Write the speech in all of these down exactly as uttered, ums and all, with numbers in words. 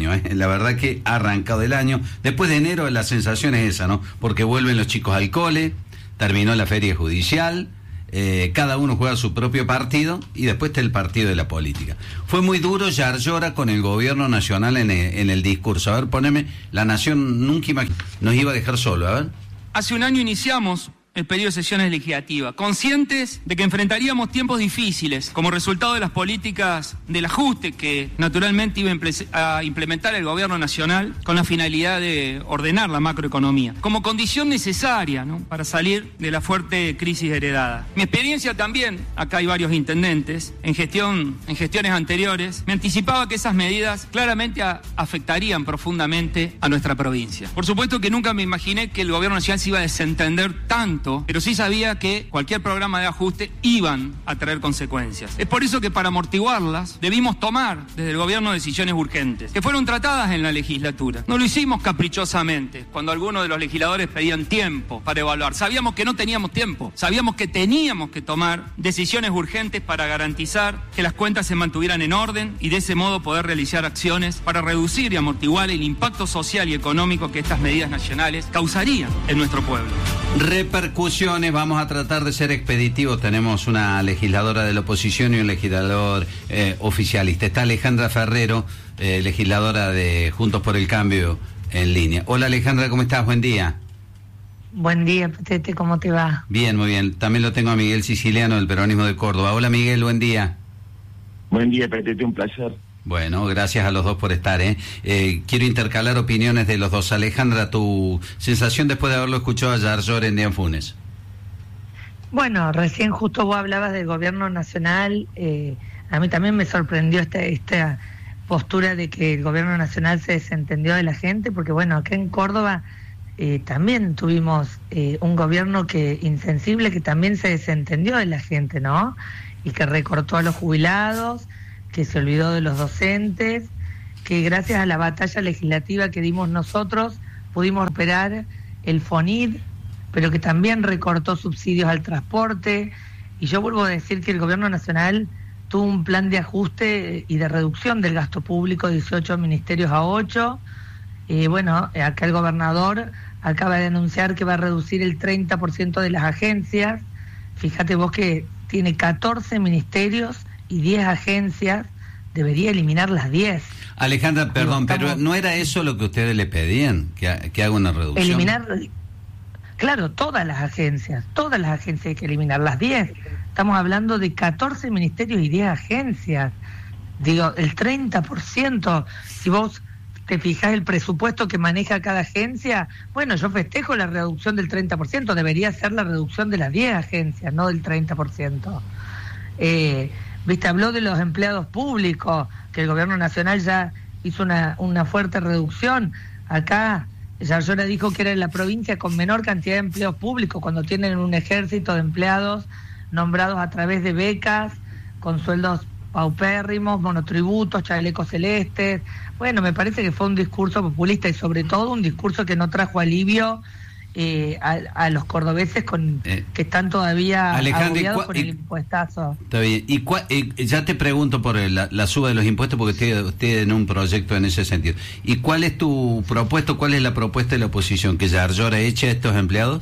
año, ¿eh? La verdad que ha arrancado el año. Después de enero la sensación es esa, ¿no? Porque vuelven los chicos al cole, terminó la feria judicial, eh, cada uno juega su propio partido y después está el partido de la política. Fue muy duro Yarlora con el gobierno nacional en el, en el discurso. A ver, poneme, la nación nunca imaginó, nos iba a dejar solo, a ver. Hace un año iniciamos el periodo de sesiones legislativas, conscientes de que enfrentaríamos tiempos difíciles como resultado de las políticas del ajuste que naturalmente iba a implementar el gobierno nacional con la finalidad de ordenar la macroeconomía, como condición necesaria, ¿no?, para salir de la fuerte crisis heredada. Mi experiencia también, acá hay varios intendentes, en gestión, en gestiones anteriores, me anticipaba que esas medidas claramente a, afectarían profundamente a nuestra provincia. Por supuesto que nunca me imaginé que el gobierno nacional se iba a desentender tanto, pero sí sabía que cualquier programa de ajuste iban a traer consecuencias. Es por eso que para amortiguarlas debimos tomar desde el gobierno decisiones urgentes, que fueron tratadas en la legislatura. No lo hicimos caprichosamente, cuando algunos de los legisladores pedían tiempo para evaluar. Sabíamos que no teníamos tiempo, sabíamos que teníamos que tomar decisiones urgentes para garantizar que las cuentas se mantuvieran en orden y de ese modo poder realizar acciones para reducir y amortiguar el impacto social y económico que estas medidas nacionales causarían en nuestro pueblo. Repercusiones, vamos a tratar de ser expeditivos. Tenemos una legisladora de la oposición y un legislador eh, oficialista. Está Alejandra Ferrero, eh, legisladora de Juntos por el Cambio, en línea. Hola Alejandra, ¿cómo estás? Buen día. Buen día, Petete, ¿cómo te va? Bien, muy bien. También lo tengo a Miguel Siciliano, del Peronismo de Córdoba. Hola Miguel, buen día. Buen día, Petete, un placer. Bueno, gracias a los dos por estar, ¿eh? Eh, quiero intercalar opiniones de los dos. Alejandra, tu sensación después de haberlo escuchado a Yarlora en Díaz Funes. Bueno, recién justo vos hablabas del gobierno nacional. Eh, a mí también me sorprendió esta, esta postura de que el gobierno nacional se desentendió de la gente, porque bueno, acá en Córdoba eh, también tuvimos eh, un gobierno que insensible, que también se desentendió de la gente, ¿no? Y que recortó a los jubilados, que se olvidó de los docentes, que gracias a la batalla legislativa que dimos nosotros pudimos recuperar el FONID, pero que también recortó subsidios al transporte. Y yo vuelvo a decir que el gobierno nacional tuvo un plan de ajuste y de reducción del gasto público, dieciocho ministerios a ocho. Eh, bueno, acá el gobernador acaba de anunciar que va a reducir el treinta por ciento de las agencias. Fíjate vos que tiene catorce ministerios y diez agencias, debería eliminar las diez. Alejandra, perdón, Estamos... pero ¿no era eso lo que ustedes le pedían? Que, que haga una reducción. Eliminar, claro, todas las agencias, todas las agencias hay que eliminar, las diez. Estamos hablando de catorce ministerios y diez agencias. Digo, el treinta por ciento, si vos te fijás el presupuesto que maneja cada agencia, bueno, yo festejo la reducción del treinta por ciento, debería ser la reducción de las diez agencias, no del treinta por ciento. Eh... Viste, habló de los empleados públicos, que el gobierno nacional ya hizo una, una fuerte reducción. Acá, Yarlora dijo que era la provincia con menor cantidad de empleos públicos, cuando tienen un ejército de empleados nombrados a través de becas, con sueldos paupérrimos, monotributos, chalecos celestes. Bueno, me parece que fue un discurso populista y sobre todo un discurso que no trajo alivio Eh, a, a los cordobeses con eh, que están todavía agobiados con el impuestazo. Está bien. Y cua, eh, ya te pregunto por el, la, la suba de los impuestos, porque usted, usted en un proyecto en ese sentido. ¿Y cuál es tu propuesta, cuál es la propuesta de la oposición? ¿Que Yarlora eche a estos empleados?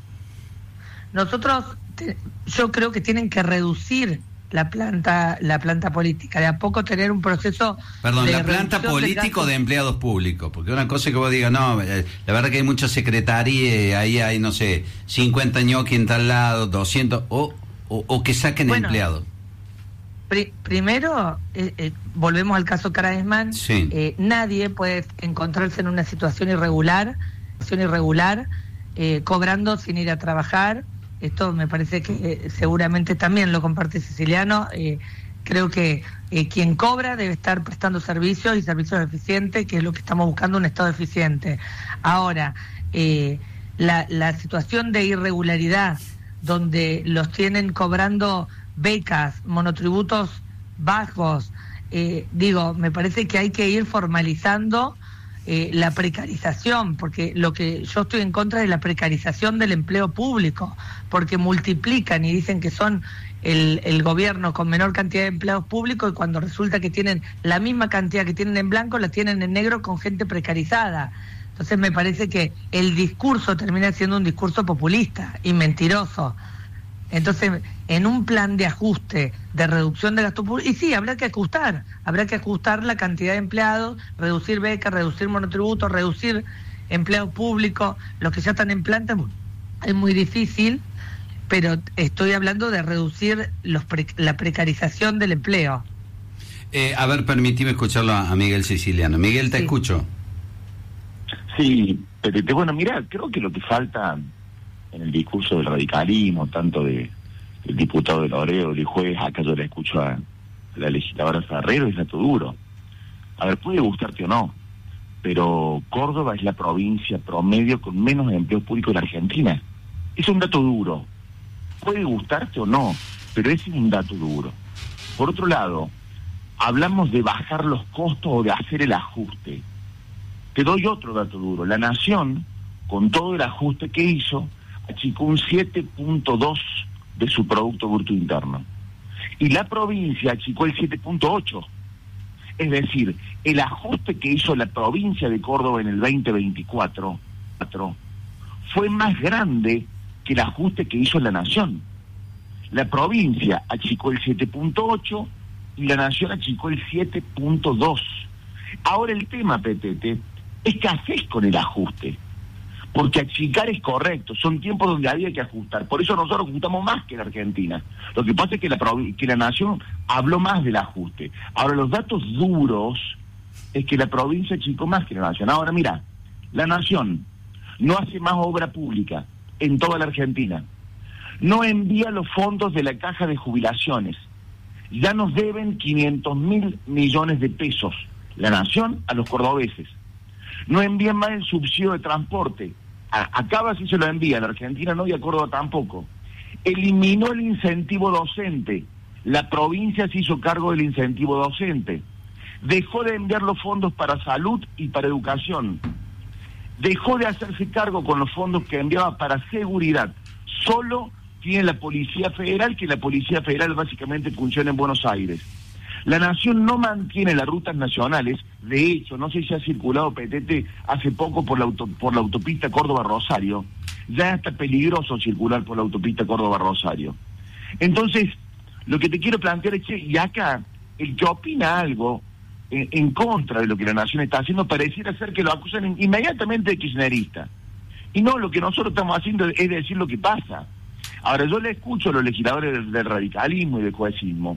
Nosotros, te, yo creo que tienen que reducir la planta la planta política, de a poco tener un proceso. Perdón, de la planta político de empleados públicos, porque una cosa que vos digas, no, eh, la verdad que hay muchas secretarías, ahí hay, no sé, cincuenta ñoqui en tal lado, doscientos, o, o, o que saquen bueno, empleados. Pri, primero, eh, eh, volvemos al caso Caraesman, sí. eh, nadie puede encontrarse en una situación irregular, situación irregular, eh, cobrando sin ir a trabajar. Esto me parece que eh, seguramente también lo comparte Siciliano. Eh, creo que eh, quien cobra debe estar prestando servicios y servicios eficientes, que es lo que estamos buscando, un Estado eficiente. Ahora, eh, la, la situación de irregularidad, donde los tienen cobrando becas, monotributos bajos, eh, digo, me parece que hay que ir formalizando eh, la precarización, porque lo que yo estoy en contra es la precarización del empleo público, porque multiplican y dicen que son el, el gobierno con menor cantidad de empleados públicos y cuando resulta que tienen la misma cantidad que tienen en blanco, la tienen en negro con gente precarizada. Entonces me parece que el discurso termina siendo un discurso populista y mentiroso. Entonces, en un plan de ajuste, de reducción de gasto público, y sí, habrá que ajustar, habrá que ajustar la cantidad de empleados, reducir becas, reducir monotributos, reducir empleados públicos, los que ya están en planta, es muy difícil, pero estoy hablando de reducir los pre- la precarización del empleo. Eh, a ver, permíteme escucharlo a, a Miguel Siciliano. Miguel, te Sí. escucho. Sí, Petete, bueno, mira, creo que lo que falta en el discurso del radicalismo, tanto de del diputado de Loreo, del juez, acá yo le escucho a la legisladora Ferrero, es dato duro. A ver, puede gustarte o no, pero Córdoba es la provincia promedio con menos empleos públicos de la Argentina. Es un dato duro. Puede gustarte o no, pero es un dato duro. Por otro lado, hablamos de bajar los costos o de hacer el ajuste. Te doy otro dato duro. La Nación, con todo el ajuste que hizo, achicó un siete punto dos de su Producto Bruto Interno. Y la provincia achicó el siete punto ocho. Es decir, el ajuste que hizo la provincia de Córdoba en el veinte veinticuatro fue más grande que el ajuste que hizo la Nación. La provincia achicó el siete punto ocho y la Nación achicó el siete punto dos. Ahora el tema, Petete, es qué haces con el ajuste. Porque achicar es correcto, son tiempos donde había que ajustar. Por eso nosotros ajustamos más que la Argentina. Lo que pasa es que la, que la Nación habló más del ajuste. Ahora, los datos duros es que la provincia achicó más que la Nación. Ahora, mira, la Nación no hace más obra pública en toda la Argentina. No envía los fondos de la caja de jubilaciones. Ya nos deben quinientos mil millones de pesos la Nación a los cordobeses. No envían más el subsidio de transporte. A, acaba si se lo envía, a la Argentina no y a Córdoba tampoco. Eliminó el incentivo docente. La provincia se hizo cargo del incentivo docente. Dejó de enviar los fondos para salud y para educación. Dejó de hacerse cargo con los fondos que enviaba para seguridad. Solo tiene la Policía Federal, que la Policía Federal básicamente funciona en Buenos Aires. La Nación no mantiene las rutas nacionales. De hecho, no sé si ha circulado, Petete, hace poco por la, auto, por la autopista Córdoba-Rosario. Ya está peligroso circular por la autopista Córdoba-Rosario. Entonces, lo que te quiero plantear es que, y acá, el que opina algo en, en contra de lo que la Nación está haciendo, pareciera ser que lo acusan inmediatamente de kirchnerista. Y no, lo que nosotros estamos haciendo es decir lo que pasa. Ahora, yo le escucho a los legisladores del, del radicalismo y del juecismo.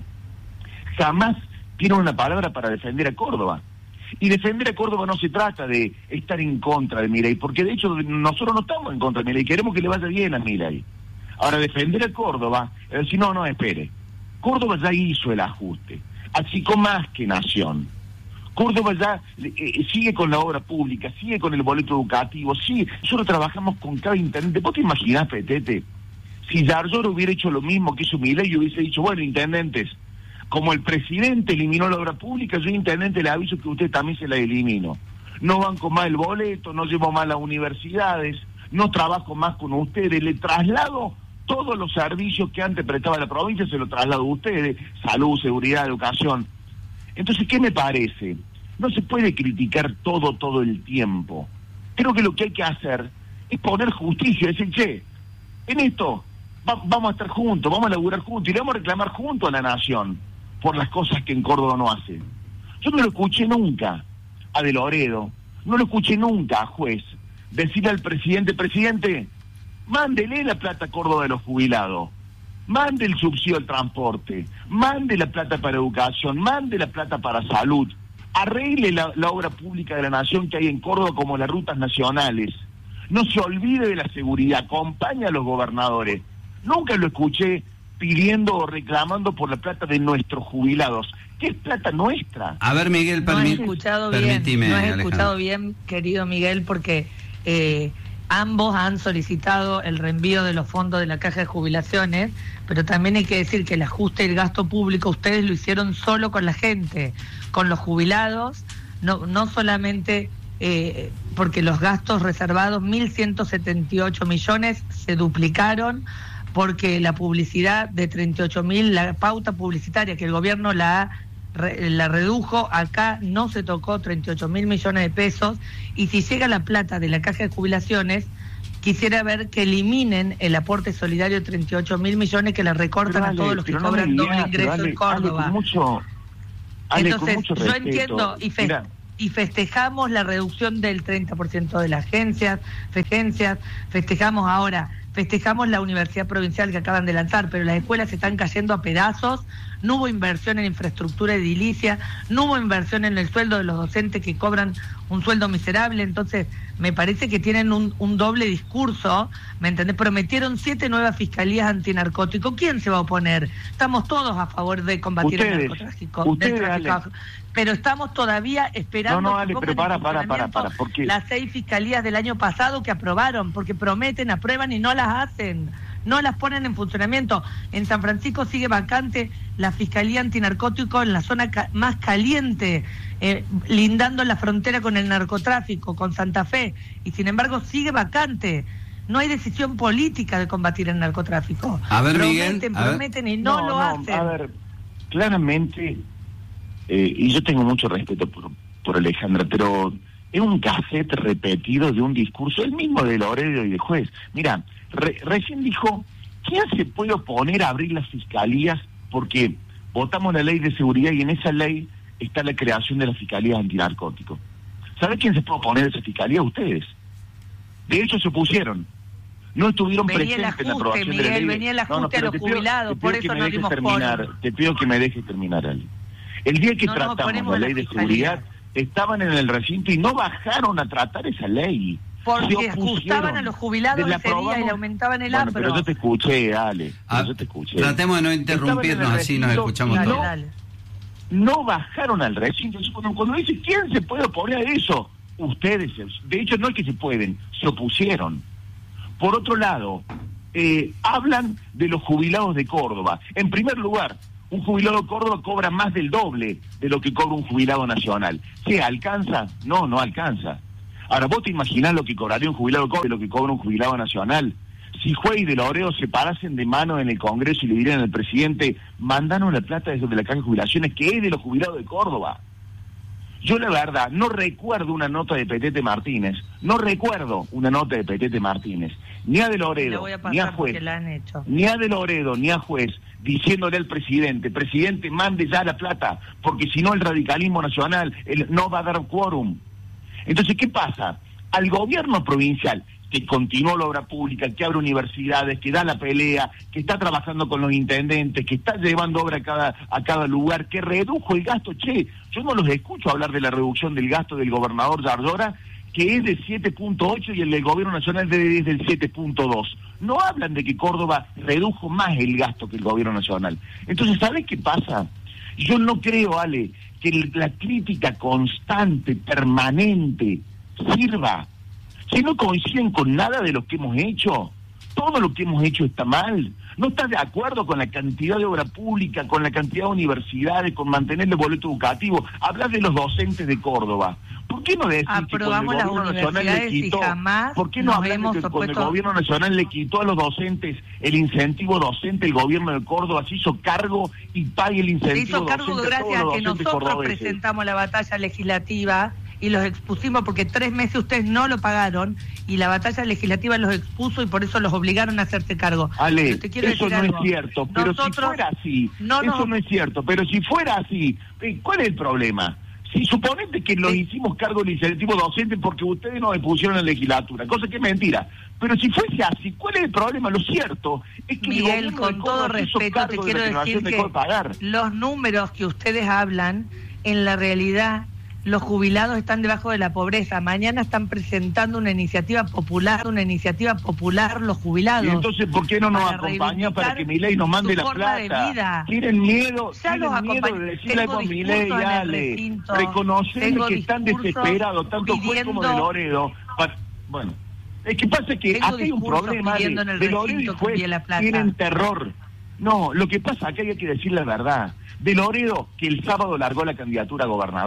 Jamás tienen una palabra para defender a Córdoba. Y defender a Córdoba no se trata de estar en contra de Milei, porque de hecho nosotros no estamos en contra de Milei, queremos que le vaya bien a Milei. Ahora, defender a Córdoba es decir, no, no, espere. Córdoba ya hizo el ajuste, achicó más que Nación. Córdoba ya eh, sigue con la obra pública, sigue con el boleto educativo, sigue. Nosotros trabajamos con cada intendente. ¿Vos te imaginás, Petete, si Yarlor hubiera hecho lo mismo que hizo Milei y hubiese dicho, bueno, intendentes, como el presidente eliminó la obra pública, yo, intendente, le aviso que usted también se la elimino. No banco más el boleto, no llevo más las universidades, no trabajo más con ustedes, le traslado todos los servicios que antes prestaba la provincia, se los traslado a ustedes, salud, seguridad, educación. Entonces, ¿qué me parece? No se puede criticar todo, todo el tiempo. Creo que lo que hay que hacer es poner justicia, decir, che, en esto va, vamos a estar juntos, vamos a laburar juntos y le vamos a reclamar junto a la Nación por las cosas que en Córdoba no hacen. Yo no lo escuché nunca a De Loredo, no lo escuché nunca a Juez decirle al presidente, presidente, mándele la plata a Córdoba de los jubilados, mande el subsidio al transporte, mande la plata para educación, mande la plata para salud, arregle la, la obra pública de la Nación que hay en Córdoba como las rutas nacionales, no se olvide de la seguridad, acompaña a los gobernadores. Nunca lo escuché pidiendo o reclamando por la plata de nuestros jubilados, que es plata nuestra. A ver, Miguel, no has permi- escuchado bien, permitime, no has Alejandro. escuchado bien, querido Miguel, porque eh, ambos han solicitado el reenvío de los fondos de la caja de jubilaciones, pero también hay que decir que el ajuste del gasto público ustedes lo hicieron solo con la gente, con los jubilados, no, no solamente eh, porque los gastos reservados, mil ciento setenta y ocho millones, se duplicaron, porque la publicidad de treinta y ocho mil, la pauta publicitaria que el gobierno la, la redujo, acá no se tocó treinta y ocho mil millones de pesos, y si llega la plata de la caja de jubilaciones, quisiera ver que eliminen el aporte solidario de treinta y ocho mil millones que le recortan pero a Ale, todos los que no cobran doble digas, ingreso Ale, en Córdoba. Ale, con mucho, Ale, Entonces, con mucho yo respeto, entiendo y, fe mira, y festejamos la reducción del treinta por ciento de las agencias, agencias, festejamos ahora, festejamos la universidad provincial que acaban de lanzar, pero las escuelas se están cayendo a pedazos, no hubo inversión en infraestructura edilicia, no hubo inversión en el sueldo de los docentes que cobran un sueldo miserable, entonces me parece que tienen un, un doble discurso, ¿me entendés? Prometieron siete nuevas fiscalías antinarcótico, ¿quién se va a oponer? Estamos todos a favor de combatir ustedes, el narcotráfico, ustedes, del tráfico, pero estamos todavía esperando no, no, Ale, que pero pongan para, en para, para, funcionamiento para, porque las seis fiscalías del año pasado que aprobaron, porque prometen, aprueban y no las hacen, no las ponen en funcionamiento. En San Francisco sigue vacante la Fiscalía Antinarcótico en la zona ca más caliente, eh, lindando la frontera con el narcotráfico, con Santa Fe, y sin embargo sigue vacante. No hay decisión política de combatir el narcotráfico. A ver, prometen, Miguel, a prometen ver. y no, no, lo no, hacen. A ver, claramente, eh, y yo tengo mucho respeto por, por Alejandra, pero es un cassette repetido de un discurso, el mismo de Loredo y de Juez. Mira, re, recién dijo, ¿quién se puede oponer a abrir las fiscalías? Porque votamos la ley de seguridad y en esa ley está la creación de las fiscalías antinarcóticos. ¿Sabe quién se puede oponer a esa fiscalía? Ustedes. De hecho, se opusieron. No estuvieron venía presentes en la ajuste, aprobación Miguel, de la ley. venía el ajuste no, no, a los jubilados, por eso no dimos terminar. Te pido que me dejes terminar, Ale. El día que no tratamos la ley la de seguridad, estaban en el recinto y no bajaron a tratar esa ley. Porque ajustaban a los jubilados ese día y le aumentaban el bueno, apro. Pero yo te escuché, Ale. Ah, yo te escuché. Tratemos de no interrumpirnos, así nos escuchamos dale, todos. dale. No bajaron al recinto. Cuando, cuando dice, ¿quién se puede oponer a eso? Ustedes. De hecho, no es que se pueden, se opusieron. Por otro lado, eh, hablan de los jubilados de Córdoba. En primer lugar, un jubilado de Córdoba cobra más del doble de lo que cobra un jubilado nacional. ¿Se alcanza? No, no alcanza. Ahora, ¿vos te imaginás lo que cobraría un jubilado de Córdoba de lo que cobra un jubilado nacional? Si Juez y de Loreo se parasen de mano en el Congreso y le dirían al presidente, mandanos la plata desde la caja de jubilaciones, que es de los jubilados de Córdoba. Yo la verdad no recuerdo una nota de Petete Martínez, no recuerdo una nota de Petete Martínez, ni a de Loredo, a ni a Juez, ni a de Loredo, ni a Juez, diciéndole al presidente, presidente, mande ya la plata, porque si no el radicalismo nacional el, no va a dar quórum. Entonces, ¿qué pasa? Al gobierno provincial, que continuó la obra pública, que abre universidades, que da la pelea, que está trabajando con los intendentes, que está llevando obra a cada, a cada lugar, que redujo el gasto. Che, yo no los escucho hablar de la reducción del gasto del gobernador Yardora, que es de siete punto ocho y el del gobierno nacional es del siete punto dos. No hablan de que Córdoba redujo más el gasto que el gobierno nacional. Entonces, ¿sabes qué pasa? Yo no creo, Ale, que la crítica constante, permanente, sirva. Si no coinciden con nada de lo que hemos hecho, todo lo que hemos hecho está mal. No estás de acuerdo con la cantidad de obra pública, con la cantidad de universidades, con mantener el boleto educativo. Hablas de los docentes de Córdoba. ¿Por qué no decís que cuando el gobierno nacional le quitó, ¿por qué no hablas de que cuando el gobierno nacional le quitó a los docentes el incentivo docente, el gobierno de Córdoba se hizo cargo y pague el incentivo docente? Se hizo cargo gracias a que nosotros cordobeses. presentamos la batalla legislativa y los expusimos porque tres meses ustedes no lo pagaron y la batalla legislativa los expuso y por eso los obligaron a hacerse cargo. Ale, eso no algo. es cierto, pero nosotros, si fuera así, no, eso no. no es cierto, pero si fuera así, ¿cuál es el problema? Si suponete que nos sí. hicimos cargo del incentivo docente porque ustedes nos expusieron en la legislatura, cosa que es mentira, pero si fuese así, ¿cuál es el problema? Lo cierto es que Miguel, con todo respeto te quiero decir que los números que ustedes hablan, en la realidad los jubilados están debajo de la pobreza. Mañana están presentando una iniciativa popular, una iniciativa popular los jubilados. ¿Y entonces por qué no nos acompaña para que Milei nos mande la plata? Tienen miedo, ya tienen miedo de decirle algo a Milei, Ale. Reconocerle que están desesperados, tanto Juez como de Loredo. Para... Bueno, es que pasa que aquí hay un problema, Ale. De Loredo y Juez tienen terror. No, lo que pasa acá hay que decir la verdad. De Loredo, que el sábado largó la candidatura a gobernador,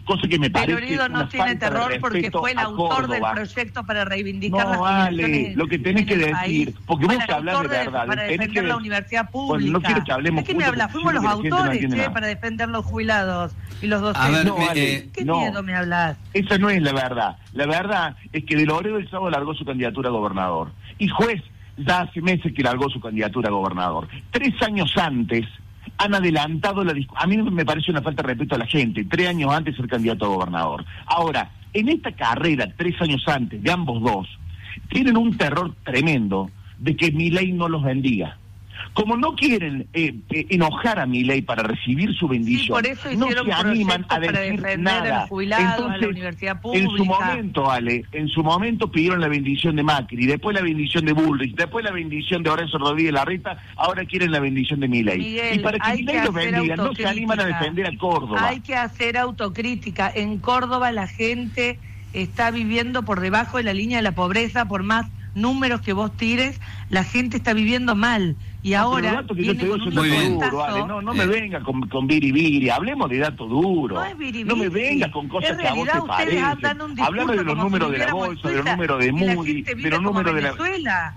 cosa que me Pero parece Herido no una tiene falta de terror porque respeto fue el a autor del Córdoba. proyecto para reivindicar las No, Ale, jubilaciones lo que tenés en que el decir, país. porque Fue vos el que hablas de autor verdad, para tenés defender que... la universidad pública. Bueno, no quiero que hablemos ¿De qué me juntos, hablas? porque Fuimos los siento que la gente no autores, entiende che, nada. para defender los jubilados y los docentes. A ver, No, me- Ale, eh, ¿Qué no. miedo me hablas? Esa no es la verdad. La verdad es que de Loredo el Sábado largó su candidatura a gobernador. Y Juez ya hace meses que largó su candidatura a gobernador. Tres años antes han adelantado la discusión. A mí me parece una falta de respeto a la gente. Tres años antes ser candidato a gobernador. Ahora, en esta carrera, tres años antes, de ambos dos, tienen un terror tremendo de que Milei no los bendiga. Como no quieren eh, eh, enojar a Milei para recibir su bendición, Sí, por eso no hicieron se animan a proyectos para decir defender nada. a los jubilados, a la Entonces, universidad en su pública. momento, Ale, en su momento pidieron la bendición de Macri, después la bendición de Bullrich, después la bendición de Horacio Rodríguez Larreta, ahora quieren la bendición de Milei. Miguel, Y para que hay Milei que los hacer bendiga, no se animan a autocrítica. defender a Córdoba. Hay que hacer autocrítica. En Córdoba la gente está viviendo por debajo de la línea de la pobreza, por más números que vos tires, la gente está viviendo mal. Y No, ahora pero los datos que yo viene te doy con son un Muy datos bien. duros, Ale. No, no me Eh. venga con, con biribiri, hablemos de datos duros. No es biribiri. No me venga con cosas En que a vos te realidad ustedes parecen. andan un discurso Hablame de los como números si de la viviéramos bolsa, en de los Suiza, números de y la Moody, gente de vive los como números de la... Venezuela.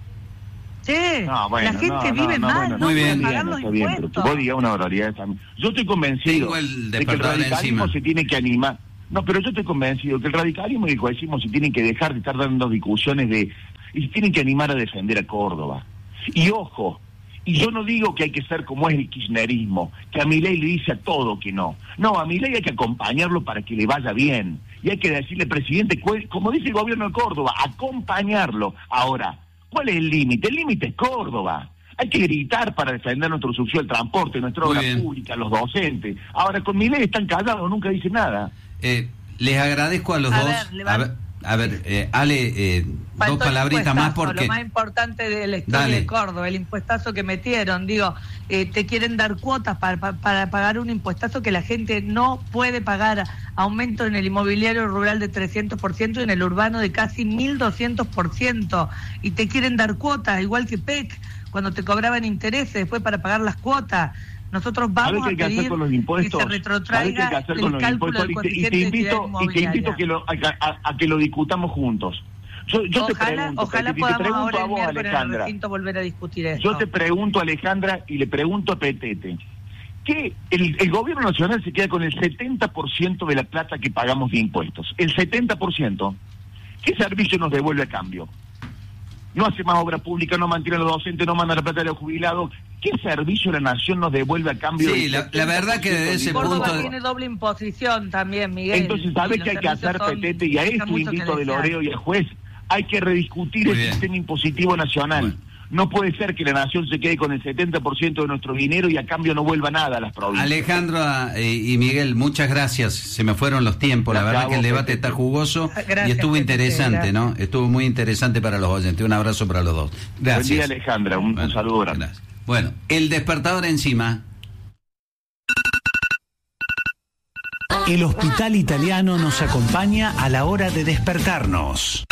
Che, No, bueno, la gente no, vive no, mal, bueno, no Muy puede bien. pagar los está bien, pero impuestos. que vos digas una barbaridad también. Yo estoy convencido Tengo el de que el despertador radicalismo encima. se tiene que animar. No, pero yo estoy convencido que el radicalismo y el cohecismo se tienen que dejar de estar dando discusiones de... y se tienen que animar a defender a Córdoba. Y ojo, y yo no digo que hay que ser como es el kirchnerismo, que a Milei le dice a todo que no. No, a Milei hay que acompañarlo para que le vaya bien. Y hay que decirle, presidente, como dice el gobierno de Córdoba, acompañarlo. Ahora, ¿cuál es el límite? El límite es Córdoba. Hay que gritar para defender nuestro subsidio del transporte, nuestra Muy obra bien. pública, los docentes. Ahora, con Milei están callados, nunca dicen nada. Eh, les agradezco a los A dos. ver, le a van- ver, a ver eh, Ale, eh, Faltó dos el palabritas más impuestazo, porque... lo más importante de la historia Dale. de Córdoba, el impuestazo que metieron, digo, eh, te quieren dar cuotas para, para, para pagar un impuestazo que la gente no puede pagar, aumento en el inmobiliario rural de trescientos por ciento y en el urbano de casi mil doscientos por ciento, y te quieren dar cuotas, igual que P E C, cuando te cobraban intereses después para pagar las cuotas. Nosotros ¿Sabes vamos qué hay a que hacer pedir con los que impuestos? se ¿Sabes qué hay retrotraiga que hacer el con los cálculo impuestos? del Y te, y te coeficiente de invito, actividad y te invito inmobiliaria. que lo, a, a- a que lo discutamos juntos. Yo, yo te Ojalá, pregunto, ojalá Peti, te podamos pregunto ahora a el vos, miércoles en el Alejandra. recinto volver a discutir esto. Yo te pregunto, Alejandra, y le pregunto a Petete, que el, el gobierno nacional se queda con el setenta por ciento de la plata que pagamos de impuestos. El setenta por ciento. ¿Qué servicio nos devuelve a cambio? No hace más obra pública, no mantiene a los docentes, no manda la plata de los jubilados. ¿Qué servicio la nación nos devuelve a cambio? Sí, del la- la verdad que desde ese Córdoba punto de- tiene doble imposición también, Miguel. Entonces, y ¿sabes los qué hay que hacer, servicios son- Petete? Y a deja esto mucho que invito de desear. Loreo y al juez. Hay que rediscutir Muy el bien. sistema impositivo nacional. Bueno. No puede ser que la nación se quede con el setenta por ciento de nuestro dinero y a cambio no vuelva nada a las provincias. Alejandro eh, y Miguel, muchas gracias. Se me fueron los tiempos. La Gracias verdad a que el vos, debate Petete. está jugoso Gracias, y estuvo Petete, interesante, ¿no? gracias. Estuvo muy interesante para los oyentes. Un abrazo para los dos. Gracias. Buen día, Alejandra. Un, un Bueno, saludo grande. gracias. Bueno, el despertador encima. El Hospital Italiano nos acompaña a la hora de despertarnos.